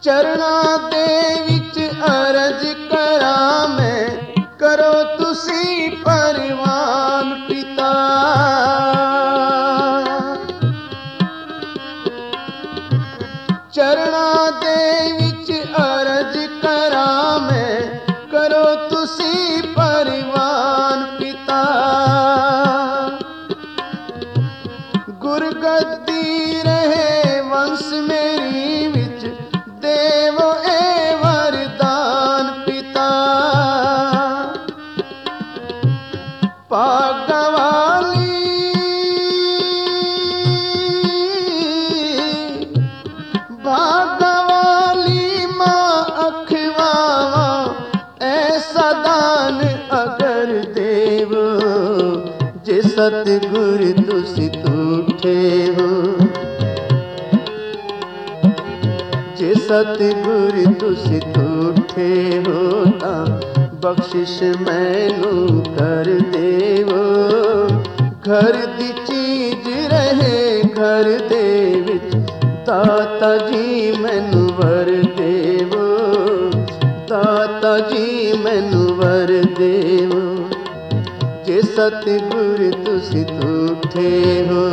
ਚਰਨਾਂ ਦੇ ਵਿੱਚ ਅਰਜ਼ ਕਰਾਂ ਮੈਂ, ਕਰੋ ਤੁਸੀਂ ਪਰਵਾਨ ਪਿਤਾ। ਚਰਨਾਂ ਦੇ ਵਿੱਚ ਅਰਜ਼ ਕਰਾਂ ਮੈਂ, ਕਰੋ ਤੁਸੀਂ ਪਰਵਾਨ ਪਿਤਾ। ਗੁਰਗੱਦੀ ਰਹੇ ਵੰਸ ਮੇਰੀ ਵਿੱਚ, ਦੇਵੋ ਇਹ ਵਰਦਾਨ ਪਿਤਾ। ਭਾਗਾਂ ਵਾਲੀ ਭਾਗਾਂ ਵਾਲੀ ਮਾਂ ਅਖਵਾਵਾਂ, ਐਸਾ ਦਾਨ ਅਗਰ ਦੇਵ, ਜੇ ਸਤਿਗੁਰ ਤੁਸੀਂ ਝੂਠੇ ਹੋ। ਜੇ ਸਤਿਗੁਰ ਤੁਸੀਂ ਝੂਠੇ ਹੋ, ਤਾਂ ਬਖਸ਼ਿਸ਼ ਮੈਨੂੰ ਕਰ ਦੇਵੋ। ਘਰ ਦੀ ਚੀਜ਼ ਰਹੇ ਘਰ ਦੇ ਵਿੱਚ, ਦਾਤਾ ਜੀ ਮੈਨੂੰ ਵਰ ਦੇਵੋ। ਦਾਤਾ ਜੀ ਮੈਨੂੰ ਵਰ ਦੇਵੋ। ਜੇ ਸਤਿਗੁਰ ਤੁਸੀਂ ਝੂਠੇ ਹੋ।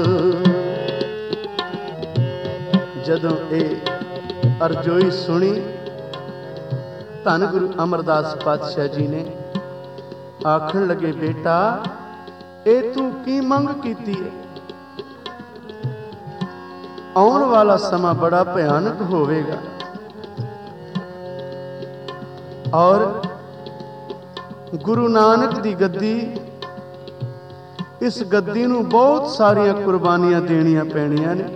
ਜਦੋਂ ਇਹ ਅਰਜ਼ੋਈ ਸੁਣੀ, ਧੰਨ ਗੁਰੂ ਅਮਰਦਾਸ ਪਾਤਸ਼ਾਹ ਜੀ ਨੇ ਆਖਣ ਲੱਗੇ, ਬੇਟਾ ਇਹ ਤੂੰ ਕੀ ਮੰਗ ਕੀਤੀ ਹੈ? ਆਉਣ ਵਾਲਾ ਸਮਾਂ ਬੜਾ ਭਿਆਨਕ ਹੋਵੇਗਾ, ਔਰ ਗੁਰੂ ਨਾਨਕ ਦੀ ਗੱਦੀ, ਇਸ ਗੱਦੀ ਨੂੰ ਬਹੁਤ ਸਾਰੀਆਂ ਕੁਰਬਾਨੀਆਂ ਦੇਣੀਆਂ ਪੈਣੀਆਂ ਨੇ।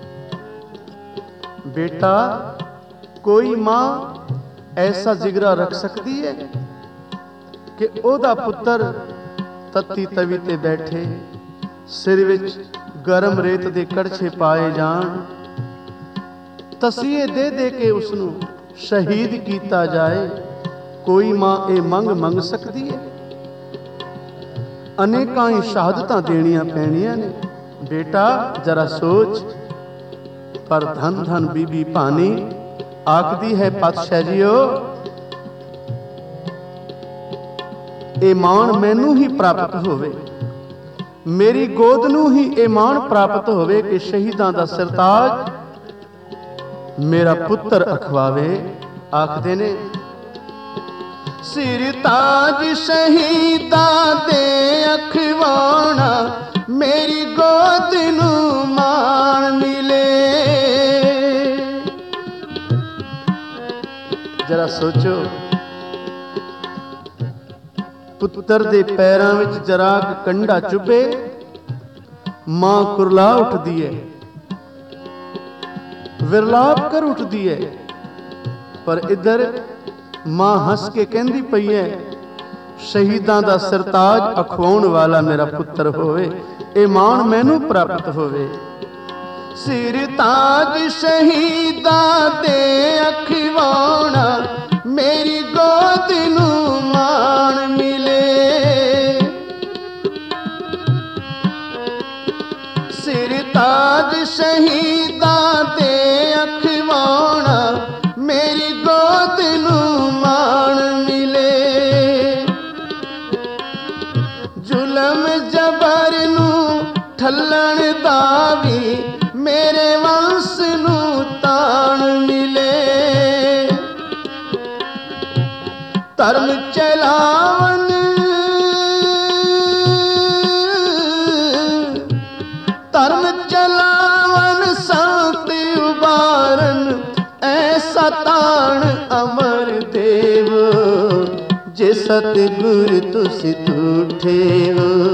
ਬੇਟਾ ਕੋਈ ਮਾਂ ਐਸਾ ਜਿਗਰਾ ਰੱਖ ਸਕਦੀ ਹੈ ਕਿ ਉਹਦਾ ਪੁੱਤਰ ਤੱਤੀ ਤਵੀ ਤੇ ਬੈਠੇ, ਸਿਰ ਵਿੱਚ ਗਰਮ ਰੇਤ ਦੇ ਕੜਛੇ ਪਾਏ ਜਾਣ, ਤਸੀਹੇ ਦੇ ਦੇ ਕੇ ਉਸਨੂੰ ਸ਼ਹੀਦ ਕੀਤਾ ਜਾਏ? ਕੋਈ ਮਾਂ ਇਹ ਮੰਗ ਸਕਦੀ ਹੈ? ਅਨੇਕਾਂ ਹੀ ਸ਼ਹਾਦਤਾਂ ਦੇਣੀਆਂ ਪੈਣੀਆਂ ਨੇ। ਬੇਟਾ ਜਰਾ ਸੋਚ। ਪਰ ਧੰਨ ਧੰਨ ਬੀਬੀ ਭਾਨੀ ਆਖਦੀ ਹੈ, ਪਾਤਸ਼ਾਹ ਜੀਓ ਇਹ ਮਾਣ ਮੈਨੂੰ ਹੀ ਪ੍ਰਾਪਤ ਹੋਵੇ, ਮੇਰੀ ਗੋਦ ਨੂੰ ਹੀ ਇਹ ਮਾਣ ਪ੍ਰਾਪਤ ਹੋਵੇ ਕਿ ਸ਼ਹੀਦਾਂ ਦਾ ਸਰਤਾਜ ਮੇਰਾ ਪੁੱਤਰ ਅਖਵਾਵੇ। ਆਖਦੇ ਨੇ, ਸਿਰ ਤਾਜ ਸ਼ਹੀਦਾਂ ਦੇ ਅਖਵਾਉਣਾ, ਮੇਰੀ ਗੋਦ ਨੂੰ ਮਾਣ ਮਿਲੇ। ਜਰਾ ਸੋਚੋ, ਪੁੱਤਰ ਦੇ ਪੈਰਾਂ ਵਿੱਚ ਜਰਾ ਕੰਡਾ ਚੁੱਭੇ, ਮਾਂ ਕੁਰਲਾ ਉੱਠਦੀ ਹੈ, ਵਿਰਲਾਪ ਕਰ ਉੱਠਦੀ ਹੈ। ਪਰ ਇੱਧਰ ਮਾਂ ਹੱਸ ਕੇ ਕਹਿੰਦੀ ਪਈ ਹੈ, ਸ਼ਹੀਦਾਂ ਦਾ ਸਰਤਾਜ ਅਖਵਾਉਣ ਵਾਲਾ ਮੇਰਾ ਪੁੱਤਰ ਹੋਵੇ, ਇਹ ਮਾਣ ਮੈਨੂੰ ਪ੍ਰਾਪਤ ਹੋਵੇ। ਸਿਰ ਤਾਜ ਸ਼ਹੀਦਾਂ ਦੇ ਅਖਵਾਉਣਾ, ਮੇਰੀ ਗੋਦ ਨੂੰ ਮਾਣ ਮਿਲੇ। ਸਿਰ ਤਾਜ ਸ਼ਹੀਦਾਂ ਦੇ ਅਖਵਾਉਣਾ, ਮੇਰੀ ਗੋਦ ਨੂੰ ਮਾਣ ਮਿਲੇ। ਜ਼ੁਲਮ ਜਬਰ ਨੂੰ ਠੱਲਣ ਦਾ ਵੀ ਮੇਰੇ ਵੰਸ ਨੂੰ ਤਾਣ ਮਿਲੇ। ਧਰਮ ਚਲਾਵਨ ਸੰਤ ਉਬਾਰਨ, ਐਸਾ ਤਾਣ ਅਮਰ ਦੇਵ, ਜੇ ਸਤਿਗੁਰ ਤੁਸੀਂ ਝੂਠੇ ਹੋ।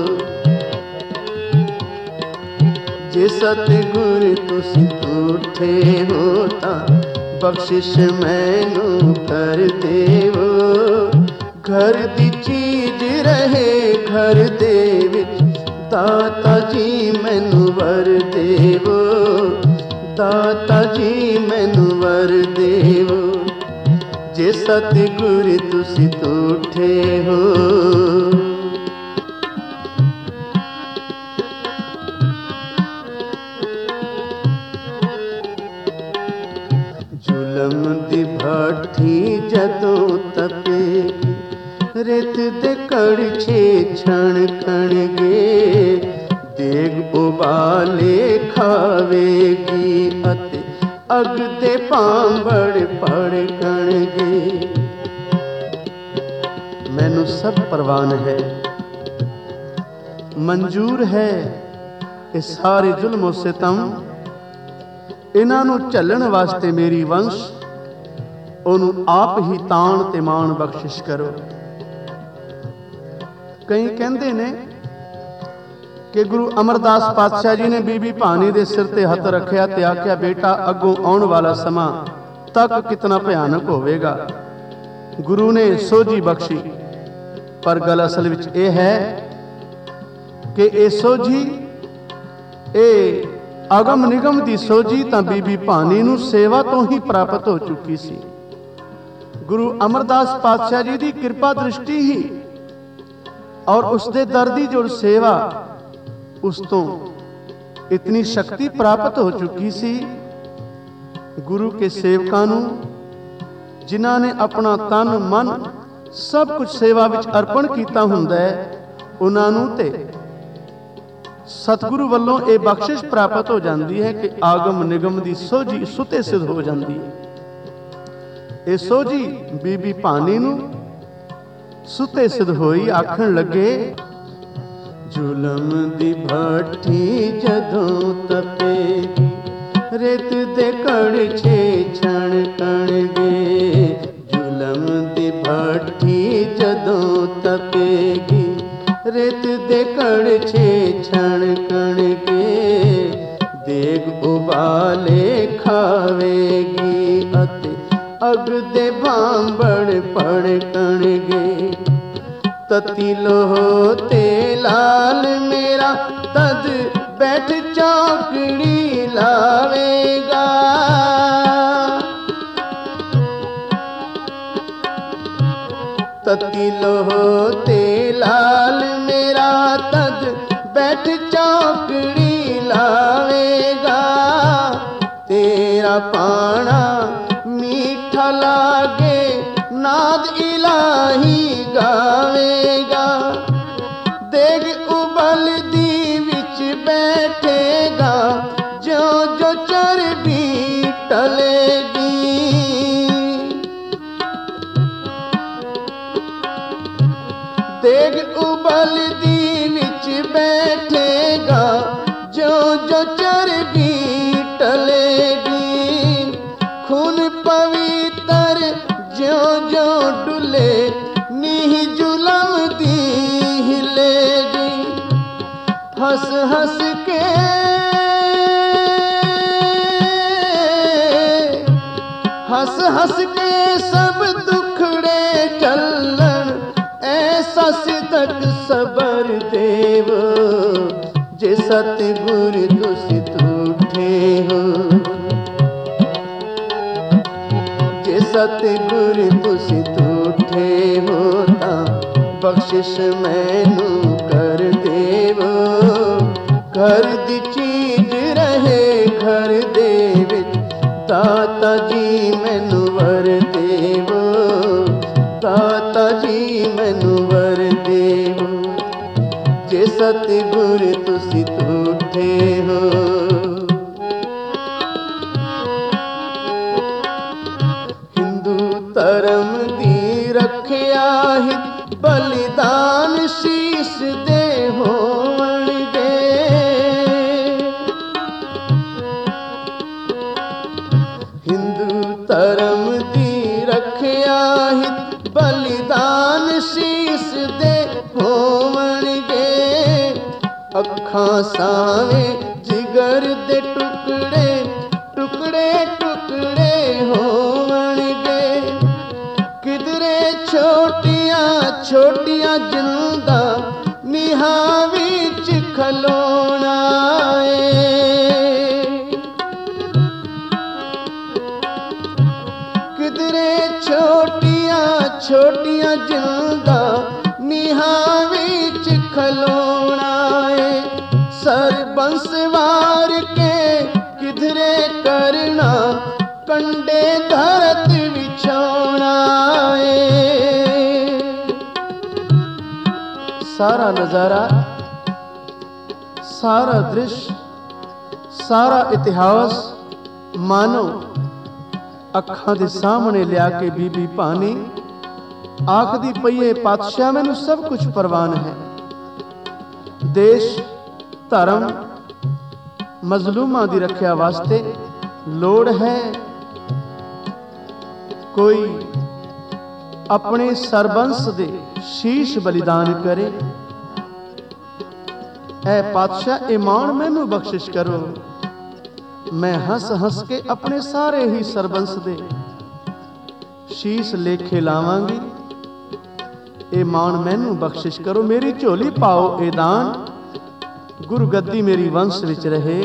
ਜੇ ਸਤਿਗੁਰ ਤੁਸੀਂ ਝੂਠੇ ਹੋ, ਤਾਂ ਬਖਸ਼ਿਸ਼ ਮੈਨੂੰ ਕਰ ਦੇਵੋ। ਘਰ ਦੀ ਚੀਜ਼ ਰਹੇ ਘਰ ਦੇ ਵਿੱਚ, ਦਾਤਾ ਜੀ ਮੈਨੂੰ ਵਰ ਦੇਵੋ। ਦਾਤਾ ਜੀ ਮੈਨੂੰ ਵਰ ਦੇਵੋ। ਜੇ ਸਤਿਗੁਰ ਤੁਸੀਂ ਝੂਠੇ ਹੋ। ਜ਼ੁਲਮ रेत दे कड़छे छणकणगे, देग उबाले खावेगी अते अग दे भांबड़ भड़कणगे। मैनू सब प्रवान है, मंजूर है ये सारे जुल्म सितम, इन्हां नूं झल्लण वास्ते मेरी वंश ओनू आप ही ताण ते मान बख्शिश करो। कई कहंदे ने कि गुरु अमरदास पातशाह जी ने बीबी भानी दे सिर ते हथ रखिया ते आख्या, बेटा अगों आउण वाला समा तक कितना भयानक होवेगा। गुरु ने सोझी बख्शी, पर गल असल विच यह है कि ये सोझी ये अगम निगम दी सोझी तां बीबी भानी नूं सेवा तो ही प्राप्त हो चुकी सी। गुरु अमरदास पातशाह जी की कृपा दृष्टि ही और उसके दर दी जो सेवा, उस तो इतनी शक्ति प्राप्त हो चुकी सी। गुरु के सेवकां नूं जिन्हां ने अपना तन मन सब कुछ सेवा विच अर्पण कीता हुंदा है, उन्हां नूं ते सतगुरु वल्लों ये बख्शिश प्राप्त हो जाती है कि आगम निगम की सोझी सुते सिद्ध हो जाती है। ये सोझी बीबी भानी नूं सुते सिद्ध होई आखण लगे, जुलम दी भट्ठी जदों तपेगी, रेत दे कड़छे छणकणगे। जुलम दी भट्ठी जदों तपेगी, रेत दे कड़छे छणकणगे। देग उबाले खावेगी अते अग दे भांबड़ भड़कणगे। तती लोह ते लाल मेरा तद बैठ चौकड़ी लावेगा। तती लोह ते लाल मेरा तद बैठ चौकड़ी लावेगा। तेरा पाना मीठा लागे नाद इलाही गावेगा। देग उबल दी विच बैठेगा, जो जो चर्बी टलेगी। देग उबल दी विच बैठेगा, जो जो चर्बी टलेगी। खून पवित्र ज्यों ज्यों डुले, नीह जुलम दी हिलेगी। हंस हंस के हंस हंस के सब दुखड़े टलन, ऐसा सिदक सबर देव। जे सतगुर दुसित उठे हो, जे सतगुर तुसित उठे हो तां बख्शिश मैनू कर देव। घर दी चीज रहे घर दे विच, दाता जी मैनू वर देव। दाता जी मैनू वर देव। जे सतगुर तुसित उठे हो। धर्म दी रखिया हित बलिदान शीश दे होवणगे। हिंदू धर्म दी रखिया हित बलिदान शीश दे होवणगे। अखां सावे जिगर दे टुकड़े टुकड़े टुकड़े होवणगे। किधरे छोटियां छोटियां जिंदा निहां विच खलोना है। किधरे छोटियां छोटियां जिंदा निहां विच खलोना है। सरबंस वार के किधरे करना, कंडे धरत विछौना है। सारा नज़ारा, सारा दृश्य, सारा इतिहास मानो ਅੱਖਾਂ ਦੇ ਸਾਹਮਣੇ ਲਿਆ ਕੇ ਬੀਬੀ ਭਾਨੀ ਆਖਦੀ ਪਈ ਏ, ਪਾਤਸ਼ਾਹ ਮੈਨੂੰ ਸਭ ਕੁਝ ਪ੍ਰਵਾਨ ਹੈ। ਦੇਸ਼ ਧਰਮ ਮਜ਼ਲੂਮਾਂ ਦੀ ਰੱਖਿਆ ਵਾਸਤੇ ਲੋੜ ਹੈ ਕੋਈ ਆਪਣੇ ਸਰਬੰਸ ਦੇ ਸ਼ੀਸ਼ ਬਲੀਦਾਨ ਕਰੇ। ਐ ਪਾਤਸ਼ਾਹ ਇਹ ਮਾਣ ਮੈਨੂੰ ਬਖਸ਼ਿਸ਼ ਕਰੋ, मैं हंस हंस के अपने सारे ही सरबंस दे शीश लेखे लावांगी। ए मान मैनू बख्शिश करो, मेरी झोली पाओ ए दान, गुरु गद्दी मेरी वंश विच रहे।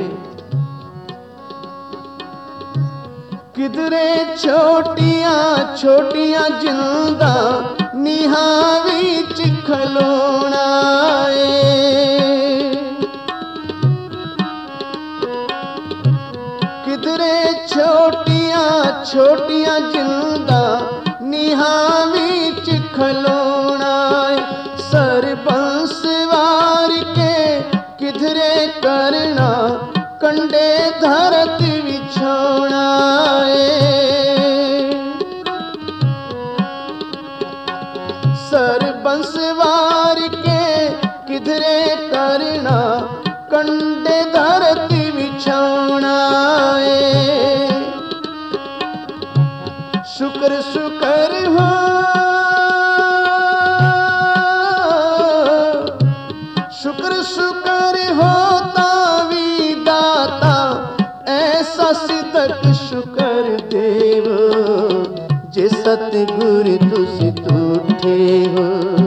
किधरे छोटियां छोटियां जिंदा निहा विच खलोना छोटियां छोटियां जिंदा निहा विच खलोना, सरबंस वार के किधरे करना कंडे धरत विछोना। सरबंस वार के किधरे करना कंडे धरत विछोना। शुक्र शुक्र हो, शुक्र शुक्र होता भी दाता, ऐसा सिदक शुक्र देव जे सतगुर तुसी तूठे हो।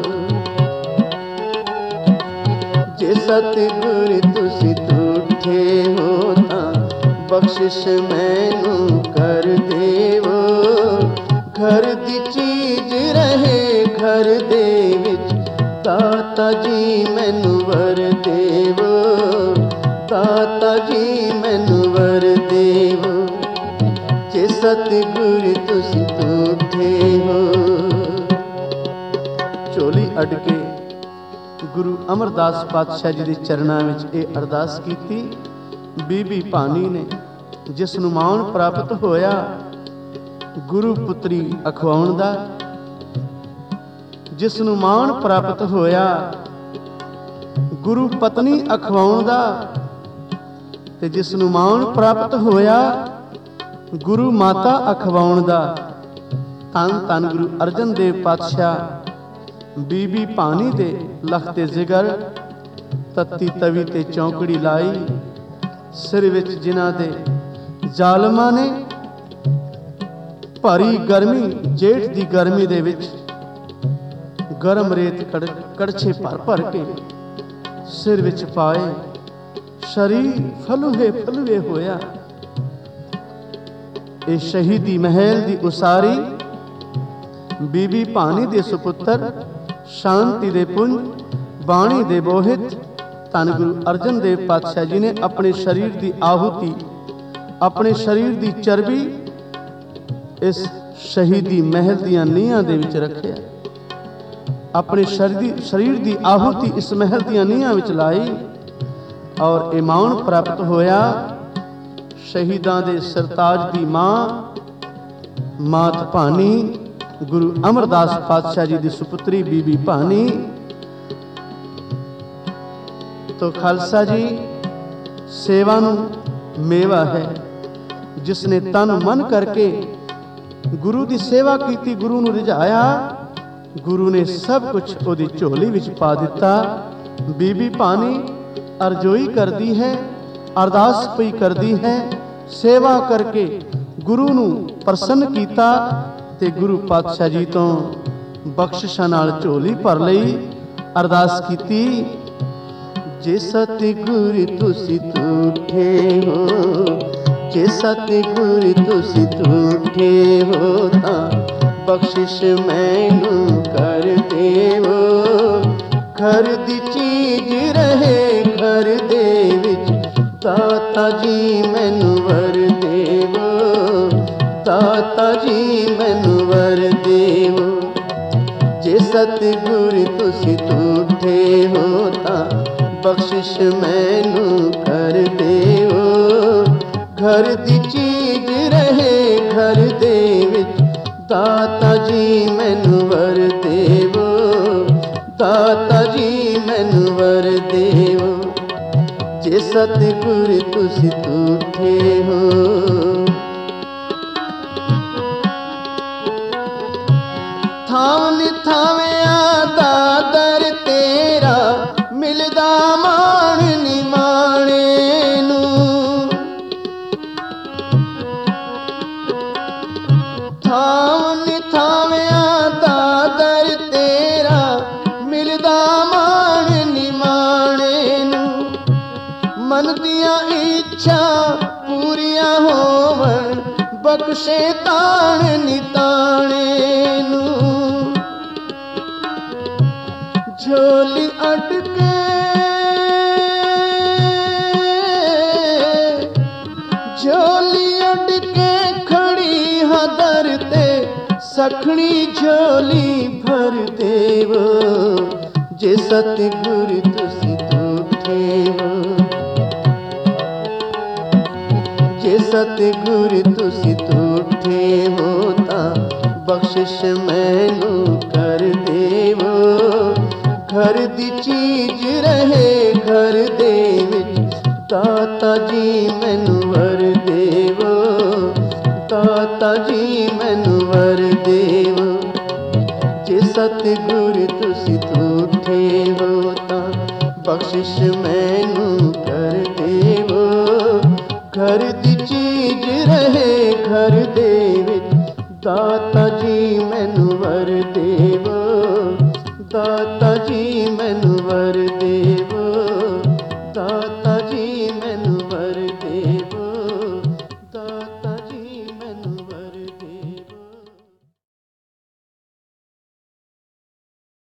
जे सतगुर तुसी तूठे हो ता बख्शिश मैनू कर देवो। घर दी चीज रहे घर दे विच, दाता जी मैनू वर देवो। दाता जी मैनू वर देवो, जे सतगुर तुसी तूठे हो। झोली अड के गुरु अमरदास पातशाह जी दे चरणां विच इह अरदास कीती। बीबी भानी ने जिस नूं माण प्राप्त होया गुरु पुत्री अखवाउण दा, जिस नूं माण प्राप्त होया गुरु पत्नी अखवाउण दा, ते जिस नूं माण प्राप्त होया गुरु माता अखवाउण दा। धन धन गुरु अर्जन देव पातशाह बीबी भानी दे लखते जिगर तत्ती तवी ते चौंकड़ी लाई, सिर विच जिन्हां दे जालमां ने भारी गर्मी जेठ दी गर्मी दे विच गरम रेत कड़छे भर भर के सिर विच पाए, शरीर फलूहे फलूहे होया। ये शहीदी महल दी उसारी बीबी भानी दे सुपुत्र शांति दे पुंज बाणी दे बोहित धन गुरु अर्जन देव पातशाह जी ने अपने शरीर की आहुति, अपने शरीर की चर्बी इस शहीदी महल दियां नीहां दे विच रखिया। अपने शरीर की आहुति इस महल दियां नीहां विच लाई और इमान प्राप्त होया शहीदां दे सरताज दी मां मात भानी गुरु अमरदास पातशाह जी दी सुपुत्री बीबी भानी। तो खालसा जी सेवा नूं मेवा है, जिसने तन मन करके गुरु की सेवा की, गुरु नूं रिझाया, गुरु ने सब कुछ उहदी झोली विच पा दिता। बीबी भानी अरजोई करती है, अरदास पई करती है, सेवा करके गुरु नूं प्रसन्न कीता ते गुरु पातशाह जी तो बख्शिशां नाल झोली भर लई। अरदास कीती, जे सतगुर तुसी तूठे हो, जे सतगुर तुसी तूठे हो तां बख्शिश मैनू कर देवो। घर दी चीज रहे घर दे विच, दाता जी मैनू वर देवो, दाता जी मैनू वर देवो। जे सतगुर तुसी झूठे हो तां बख्शिश मैनू कर देवो। घर दी चीज रहे घर दे विच दाता जी मैनू वर देवो। दाता जी मैनू वर देवो। जे सतगुर तुसी झूठे हो। थावन थाविया दा दर तेरा मिलदा मान निमाणे नू। थावन थाविया दा दर तेरा मिलदा मान निमाणे नू। मन दियां इच्छा पूरियां होवन बख्शे ताण निताणे नू। झोली अटके झोली अटके खड़ी हाँ दर ते सखणी झोली भर देवो। जे सतगुर तुसी झूठे हो। जे सतगुर तुसी झूठे हो तां बख्शिश मैनू कर देवो। घर दी चीज रहे घर दे विच दाता जी मैनू वर देवो। दाता जी मैनू वर देवो। जे सतगुर तुसी झूठे हो तां बख्शिश मैनू कर देवो। घर दी चीज रहे घर दे विच दाता जी मैनू वर देवो। दाता जी मैनू वर दे।